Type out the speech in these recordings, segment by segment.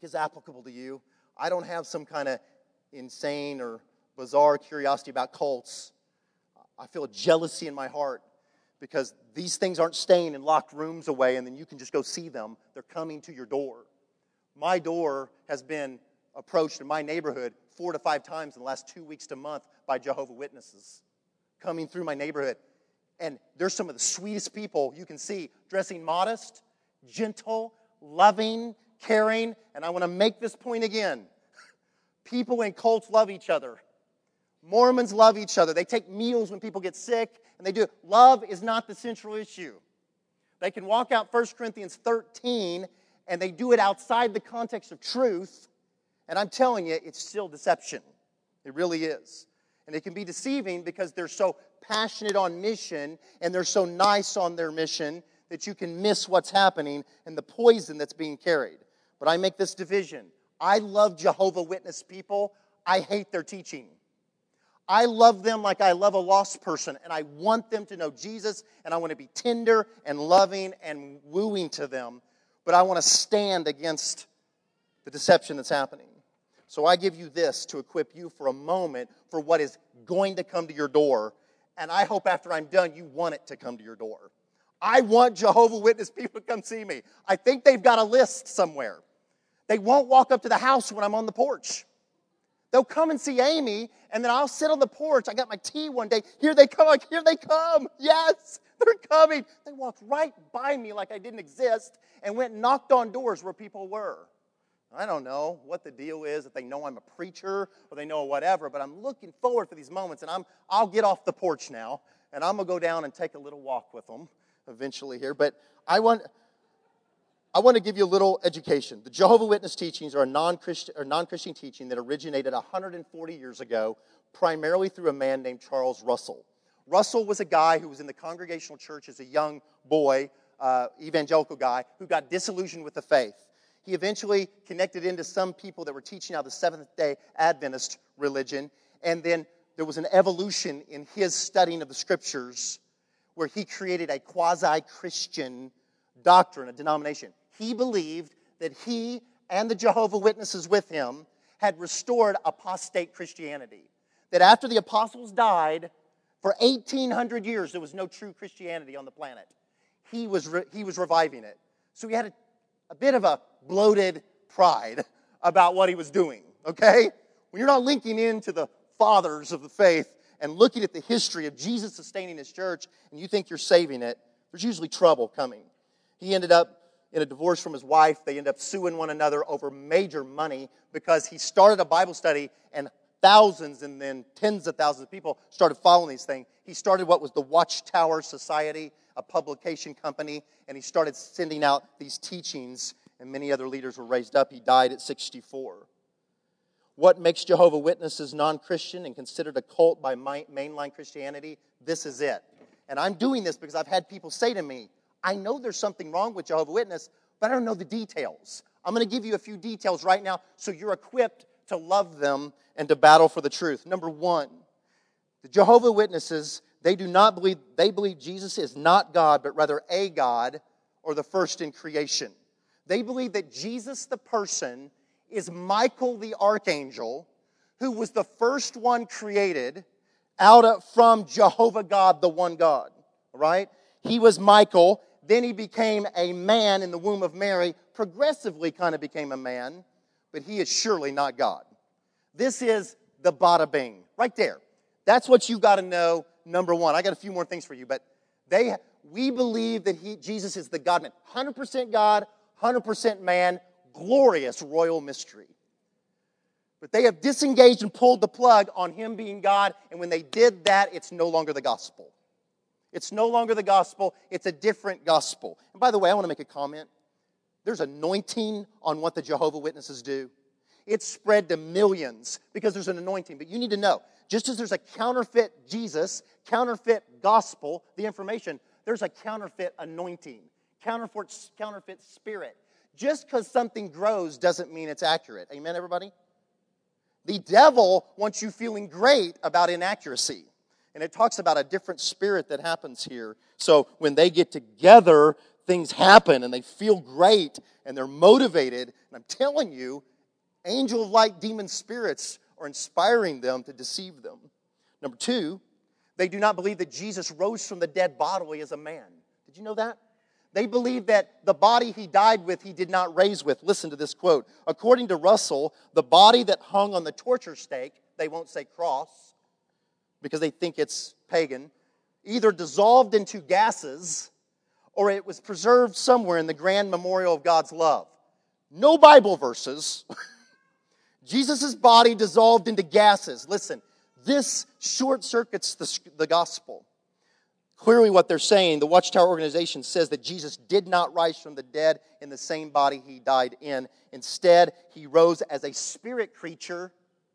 is applicable to you. I don't have some kind of insane or bizarre curiosity about cults. I feel a jealousy in my heart because these things aren't staying in locked rooms away and then you can just go see them. They're coming to your door. My door has been approached in my neighborhood 4 to 5 times in the last 2 weeks to a month by Jehovah's Witnesses coming through my neighborhood. And they're some of the sweetest people you can see, dressing modest, gentle, loving, caring. And I want to make this point again. People in cults love each other. Mormons love each other. They take meals when people get sick, and they do. Love is not the central issue. They can walk out 1 Corinthians 13, and they do it outside the context of truth, and I'm telling you, it's still deception. It really is. And it can be deceiving because they're so passionate on mission, and they're so nice on their mission, that you can miss what's happening and the poison that's being carried. But I make this division. I love Jehovah's Witness people. I hate their teaching. I love them like I love a lost person, and I want them to know Jesus, and I want to be tender and loving and wooing to them, but I want to stand against the deception that's happening. So I give you this to equip you for a moment for what is going to come to your door, and I hope after I'm done you want it to come to your door. I want Jehovah's Witness people to come see me. I think they've got a list somewhere. They won't walk up to the house when I'm on the porch. They'll come and see Amy, and then I'll sit on the porch. I got my tea one day. Here they come. Like, here they come. Yes, they're coming. They walked right by me like I didn't exist and went and knocked on doors where people were. I don't know what the deal is, if they know I'm a preacher or they know whatever, but I'm looking forward for these moments, and I'll get off the porch now, and I'm going to go down and take a little walk with them eventually here. But I want to give you a little education. The Jehovah's Witness teachings are a non-Christian teaching that originated 140 years ago, primarily through a man named Charles Russell. Russell was a guy who was in the Congregational Church as a young boy, evangelical guy, who got disillusioned with the faith. He eventually connected into some people that were teaching out the Seventh-day Adventist religion, and then there was an evolution in his studying of the Scriptures where he created a quasi-Christian doctrine, a denomination. He believed that he and the Jehovah's Witnesses with him had restored apostate Christianity. That after the apostles died, for 1,800 years, there was no true Christianity on the planet. He was reviving it. So he had a bit of a bloated pride about what he was doing, okay? When you're not linking into the fathers of the faith and looking at the history of Jesus sustaining his church and you think you're saving it, there's usually trouble coming. He ended up in a divorce from his wife. They ended up suing one another over major money because he started a Bible study and thousands and then tens of thousands of people started following these things. He started what was the Watchtower Society, a publication company, and he started sending out these teachings, and many other leaders were raised up. He died at 64. What makes Jehovah's Witnesses non-Christian and considered a cult by mainline Christianity? This is it. And I'm doing this because I've had people say to me, I know there's something wrong with Jehovah's Witness, but I don't know the details. I'm going to give you a few details right now so you're equipped to love them and to battle for the truth. Number one, the Jehovah's Witnesses, they believe Jesus is not God, but rather a God or the first in creation. They believe that Jesus, the person, is Michael the archangel, who was the first one created from Jehovah God, the one God. All right? He was Michael. Then he became a man in the womb of Mary, progressively kind of became a man, but he is surely not God. This is the bada bing, right there. That's what you got to know, number one. I got a few more things for you, but we believe that Jesus is the God-man. 100% God, 100% man, glorious royal mystery. But they have disengaged and pulled the plug on him being God, and when they did that, it's no longer the gospel. It's no longer the gospel. It's a different gospel. And by the way, I want to make a comment. There's anointing on what the Jehovah's Witnesses do. It's spread to millions because there's an anointing. But you need to know, just as there's a counterfeit Jesus, counterfeit gospel, the information, there's a counterfeit anointing, counterfeit spirit. Just because something grows doesn't mean it's accurate. Amen, everybody? The devil wants you feeling great about inaccuracy. And it talks about a different spirit that happens here. So when they get together, things happen and they feel great and they're motivated. And I'm telling you, angel of light, demon spirits are inspiring them to deceive them. Number two, they do not believe that Jesus rose from the dead bodily as a man. Did you know that? They believe that the body he died with, he did not raise with. Listen to this quote. According to Russell, the body that hung on the torture stake, they won't say cross because they think it's pagan, either dissolved into gases or it was preserved somewhere in the grand memorial of God's love. No Bible verses. Jesus' body dissolved into gases. Listen, this short circuits the gospel. Clearly what they're saying, the Watchtower organization says that Jesus did not rise from the dead in the same body he died in. Instead, he rose as a spirit creature,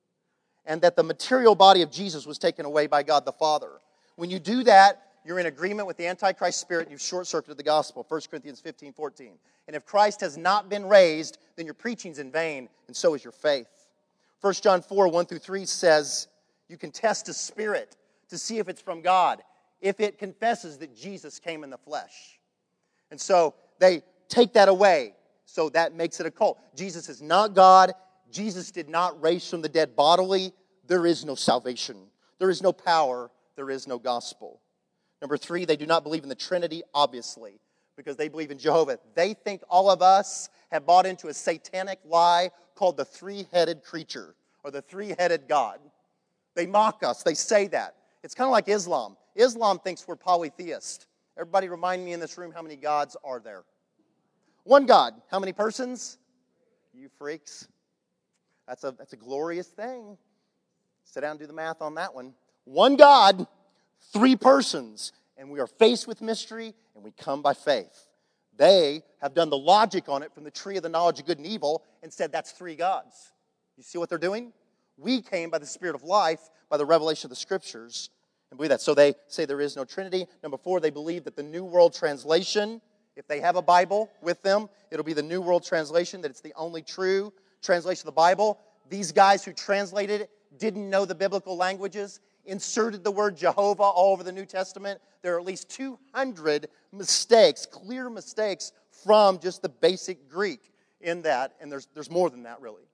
and that the material body of Jesus was taken away by God the Father. When you do that, you're in agreement with the Antichrist spirit, and you've short-circuited the gospel, 1 Corinthians 15:14. And if Christ has not been raised, then your preaching's in vain, and so is your faith. 1 John 4:1-3 says, you can test a spirit to see if it's from God, if it confesses that Jesus came in the flesh. And so they take that away. So that makes it a cult. Jesus is not God. Jesus did not raise from the dead bodily. There is no salvation. There is no power. There is no gospel. Number three, they do not believe in the Trinity, obviously, because they believe in Jehovah. They think all of us have bought into a satanic lie called the three-headed creature or the three-headed God. They mock us. They say that. It's kind of like Islam. Islam thinks we're polytheist. Everybody remind me in this room, how many gods are there? One God. How many persons? You freaks. That's a glorious thing. Sit down and do the math on that one. One God, three persons. And we are faced with mystery, and we come by faith. They have done the logic on it from the tree of the knowledge of good and evil and said that's three gods. You see what they're doing? We came by the Spirit of life, by the revelation of the Scriptures, and believe that. So they say there is no Trinity. Number four, they believe that the New World Translation, if they have a Bible with them, it'll be the New World Translation, that it's the only true translation of the Bible. These guys who translated it didn't know the biblical languages, inserted the word Jehovah all over the New Testament. There are at least 200 mistakes, clear mistakes from just the basic Greek in that, and there's more than that, really.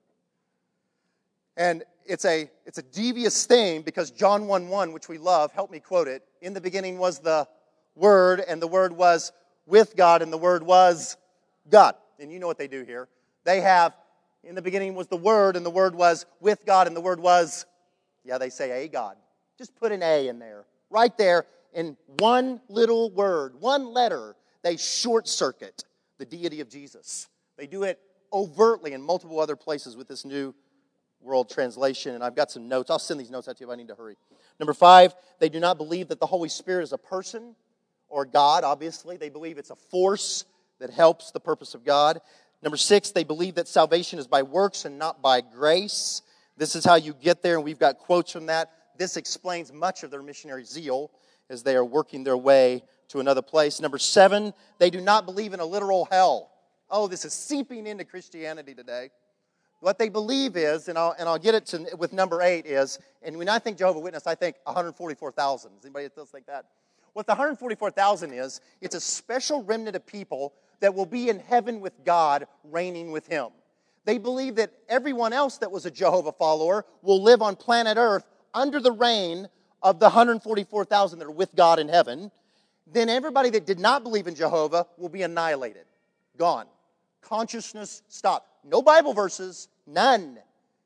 And it's a devious thing because John 1:1, which we love, help me quote it. In the beginning was the Word, and the Word was with God, and the Word was God. And you know what they do here. They have, in the beginning was the Word, and the Word was with God, and the Word was, they say a God. Just put an A in there. Right there, in one little word, one letter, they short circuit the deity of Jesus. They do it overtly in multiple other places with this New World Translation, and I've got some notes. I'll send these notes out to you if I need to hurry. Number five, they do not believe that the Holy Spirit is a person or God, obviously. They believe it's a force that helps the purpose of God. Number six, they believe that salvation is by works and not by grace. This is how you get there, and we've got quotes from that. This explains much of their missionary zeal as they are working their way to another place. Number seven, they do not believe in a literal hell. Oh, this is seeping into Christianity today. What they believe is, and I'll get it to with number 8 is, and when I think Jehovah's Witness, I think 144,000. Does anybody else think that? What the 144,000 is, it's a special remnant of people that will be in heaven with God, reigning with Him. They believe that everyone else that was a Jehovah follower will live on planet Earth under the reign of the 144,000 that are with God in heaven. Then everybody that did not believe in Jehovah will be annihilated, gone. Consciousness stopped. No Bible verses, none.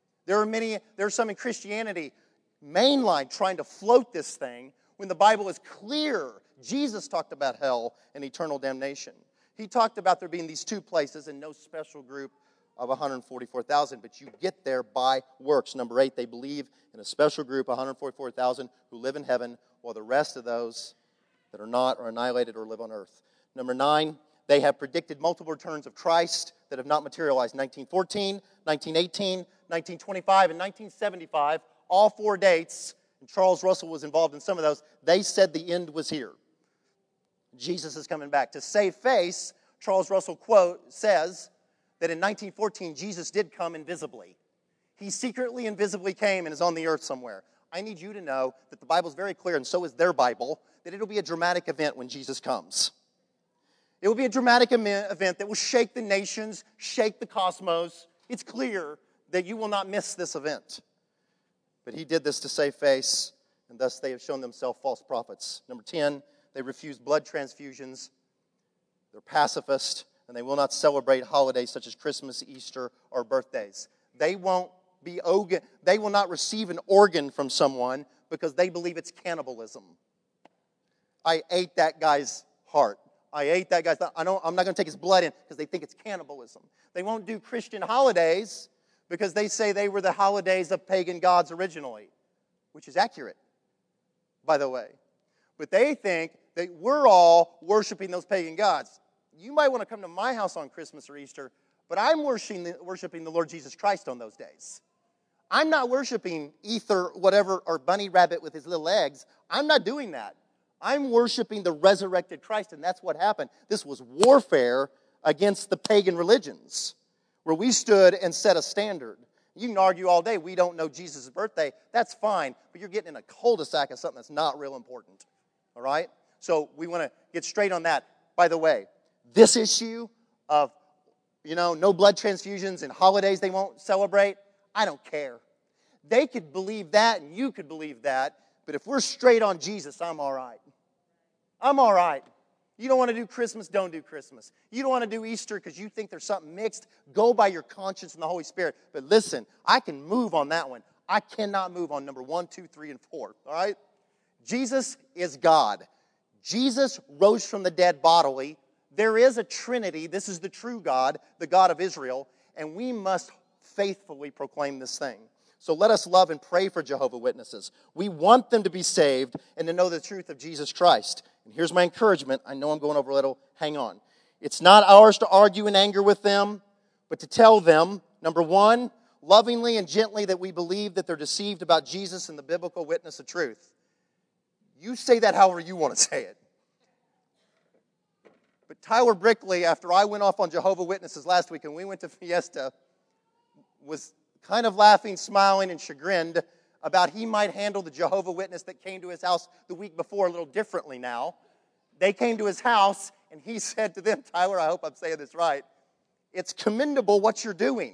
There's some in Christianity, mainline, trying to float this thing when the Bible is clear. Jesus talked about hell and eternal damnation. He talked about there being these two places and no special group of 144,000, but you get there by works. Number 8, they believe in a special group, 144,000, who live in heaven, while the rest of those that are not are annihilated or live on earth. Number 9, they have predicted multiple returns of Christ that have not materialized. 1914, 1918, 1925, and 1975, all 4 dates, and Charles Russell was involved in some of those, they said the end was here. Jesus is coming back. To save face, Charles Russell says that in 1914, Jesus did come invisibly. He secretly, invisibly came and is on the earth somewhere. I need you to know that the Bible is very clear, and so is their Bible, that it'll be a dramatic event when Jesus comes. It will be a dramatic event that will shake the nations, shake the cosmos. It's clear that you will not miss this event. But he did this to save face, and thus they have shown themselves false prophets. Number 10, they refuse blood transfusions. They're pacifist, and they will not celebrate holidays such as Christmas, Easter, or birthdays. They will not receive an organ from someone because they believe it's cannibalism. I ate that guy's heart. I ate that guy's thought. I'm not going to take his blood in because they think it's cannibalism. They won't do Christian holidays because they say they were the holidays of pagan gods originally, which is accurate, by the way. But they think that we're all worshiping those pagan gods. You might want to come to my house on Christmas or Easter, but I'm worshiping the Lord Jesus Christ on those days. I'm not worshiping Ether, whatever, or bunny rabbit with his little legs. I'm not doing that. I'm worshiping the resurrected Christ, and that's what happened. This was warfare against the pagan religions, where we stood and set a standard. You can argue all day, we don't know Jesus' birthday. That's fine, but you're getting in a cul-de-sac of something that's not real important. All right? So we want to get straight on that. By the way, this issue of, no blood transfusions and holidays they won't celebrate, I don't care. They could believe that, and you could believe that, but if we're straight on Jesus, I'm all right. I'm all right. You don't want to do Christmas, don't do Christmas. You don't want to do Easter because you think there's something mixed. Go by your conscience and the Holy Spirit. But listen, I can move on that one. I cannot move on number 1, 2, 3, and 4. All right? Jesus is God. Jesus rose from the dead bodily. There is a Trinity. This is the true God, the God of Israel, and we must faithfully proclaim this thing. So let us love and pray for Jehovah's Witnesses. We want them to be saved and to know the truth of Jesus Christ. And here's my encouragement. I know I'm going over a little. Hang on. It's not ours to argue in anger with them, but to tell them, number 1, lovingly and gently that we believe that they're deceived about Jesus and the biblical witness of truth. You say that however you want to say it. But Tyler Brickley, after I went off on Jehovah's Witnesses last week and we went to Fiesta, was kind of laughing, smiling, and chagrined about he might handle the Jehovah's Witness that came to his house the week before a little differently now. They came to his house, and he said to them, Tyler, I hope I'm saying this right, it's commendable what you're doing.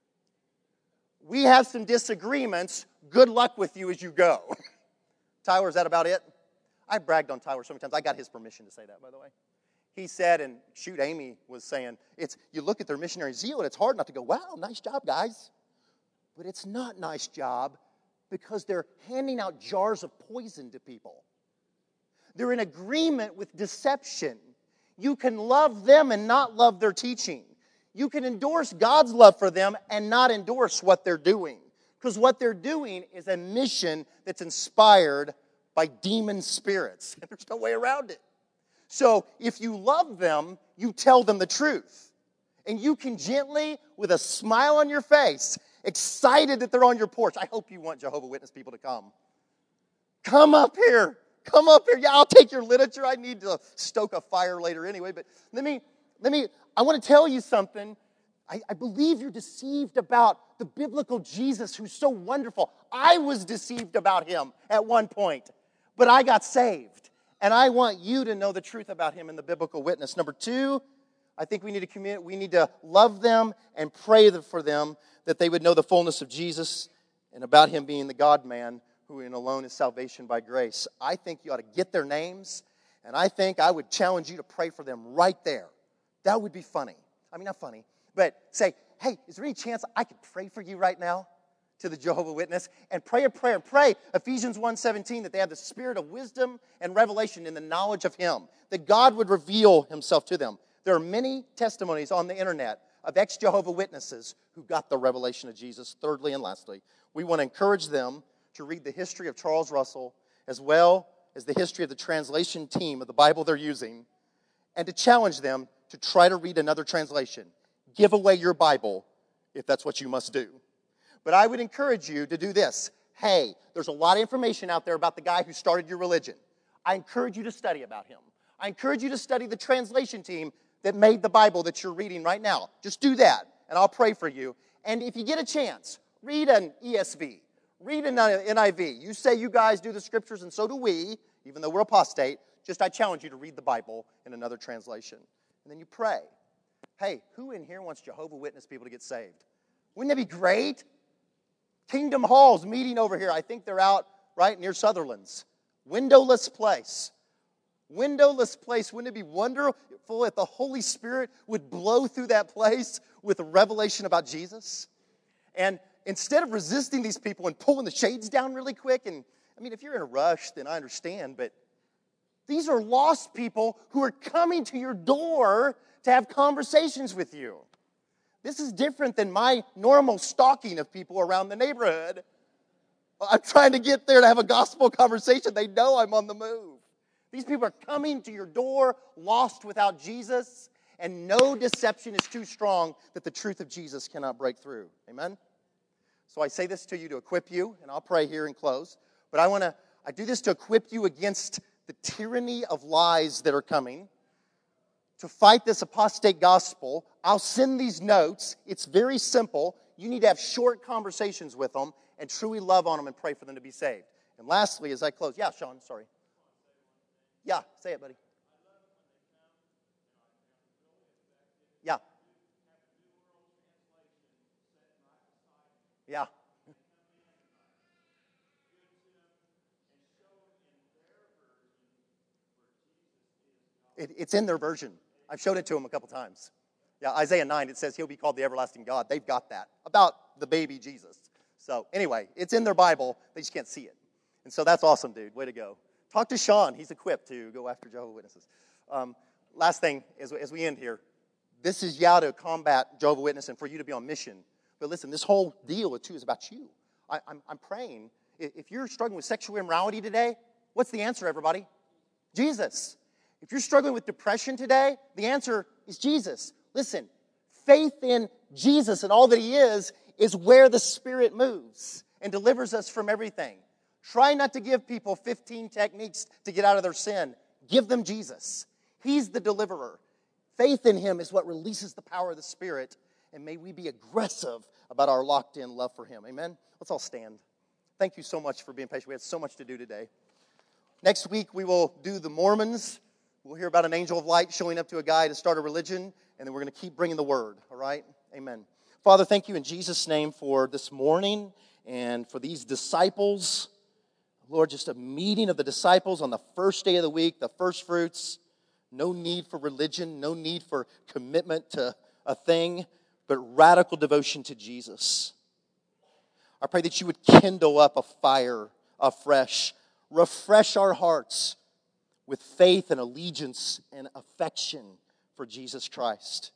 We have some disagreements. Good luck with you as you go. Tyler, is that about it? I bragged on Tyler so many times. I got his permission to say that, by the way. He said, and Amy was saying, you look at their missionary zeal, and it's hard not to go, wow, nice job, guys. But it's not nice job because they're handing out jars of poison to people. They're in agreement with deception. You can love them and not love their teaching. You can endorse God's love for them and not endorse what they're doing. Because what they're doing is a mission that's inspired by demon spirits. And there's no way around it. So if you love them, you tell them the truth. And you can gently, with a smile on your face, excited that they're on your porch. I hope you want Jehovah's Witness people to come. Come up here. Come up here. Yeah, I'll take your literature. I need to stoke a fire later anyway. But I want to tell you something. I believe you're deceived about the biblical Jesus who's so wonderful. I was deceived about him at one point, but I got saved. And I want you to know the truth about him in the biblical witness. Number 2, I think we need to love them and pray for them that they would know the fullness of Jesus and about him being the God-man who in alone is salvation by grace. I think you ought to get their names, and I think I would challenge you to pray for them right there. That would be funny. I mean, not funny, but say, hey, is there any chance I could pray for you right now to the Jehovah's Witness? And pray a prayer. Pray Ephesians 1:17 that they have the spirit of wisdom and revelation in the knowledge of him, that God would reveal himself to them. There are many testimonies on the internet of ex-Jehovah's Witnesses who got the revelation of Jesus. Thirdly and lastly, we want to encourage them to read the history of Charles Russell as well as the history of the translation team of the Bible they're using, and to challenge them to try to read another translation. Give away your Bible if that's what you must do. But I would encourage you to do this. Hey, there's a lot of information out there about the guy who started your religion. I encourage you to study about him. I encourage you to study the translation team that made the Bible that you're reading right now. Just do that, and I'll pray for you. And if you get a chance, read an ESV. Read an NIV. You say you guys do the scriptures, and so do we, even though we're apostate. Just I challenge you to read the Bible in another translation. and then you pray. Hey, who in here wants Jehovah's Witness people to get saved? Wouldn't that be great? Kingdom Hall's meeting over here. I think they're out right near Sutherland's. Windowless place. Windowless place. Wouldn't it be wonderful if the Holy Spirit would blow through that place with a revelation about Jesus? And instead of resisting these people and pulling the shades down really quick, and I mean, if you're in a rush, then I understand, but these are lost people who are coming to your door to have conversations with you. This is different than my normal stalking of people around the neighborhood. I'm trying to get there to have a gospel conversation. They know I'm on the move. These people are coming to your door lost without Jesus, and no deception is too strong that the truth of Jesus cannot break through. Amen? So I say this to you to equip you, and I'll pray here and close. But I do this to equip you against the tyranny of lies that are coming. To fight this apostate gospel, I'll send these notes. It's very simple. You need to have short conversations with them and truly love on them and pray for them to be saved. And lastly, as I close, yeah, Sean, sorry. Yeah, say it, buddy. Yeah. Yeah. It's in their version. I've showed it to them a couple times. Yeah, Isaiah 9, it says he'll be called the everlasting God. They've got that about the baby Jesus. So anyway, it's in their Bible. They just can't see it. And so that's awesome, dude. Way to go. Talk to Sean. He's equipped to go after Jehovah's Witnesses. Last thing, as we end here, this is to combat Jehovah's Witness and for you to be on mission. But listen, this whole deal, too, is about you. I'm praying. If you're struggling with sexual immorality today, what's the answer, everybody? Jesus. If you're struggling with depression today, the answer is Jesus. Listen, faith in Jesus and all that He is where the Spirit moves and delivers us from everything. Try not to give people 15 techniques to get out of their sin. Give them Jesus. He's the deliverer. Faith in Him is what releases the power of the Spirit, and may we be aggressive about our locked-in love for Him. Amen? Let's all stand. Thank you so much for being patient. We had so much to do today. Next week, we will do the Mormons. We'll hear about an angel of light showing up to a guy to start a religion, and then we're going to keep bringing the word, all right? Amen. Father, thank you in Jesus' name for this morning and for these disciples. Lord, just a meeting of the disciples on the first day of the week, the first fruits. No need for religion, no need for commitment to a thing, but radical devotion to Jesus. I pray that you would kindle up a fire afresh, refresh our hearts with faith and allegiance and affection for Jesus Christ.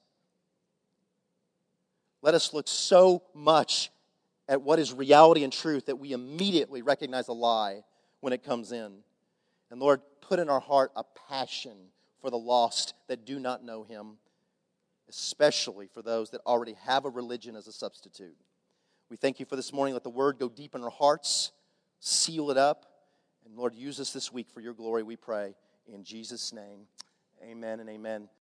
Let us look so much at what is reality and truth that we immediately recognize a lie when it comes in. And Lord, put in our heart a passion for the lost that do not know Him, especially for those that already have a religion as a substitute. We thank you for this morning. Let the word go deep in our hearts, seal it up, and Lord, use us this week for your glory, we pray. In Jesus' name, amen and amen.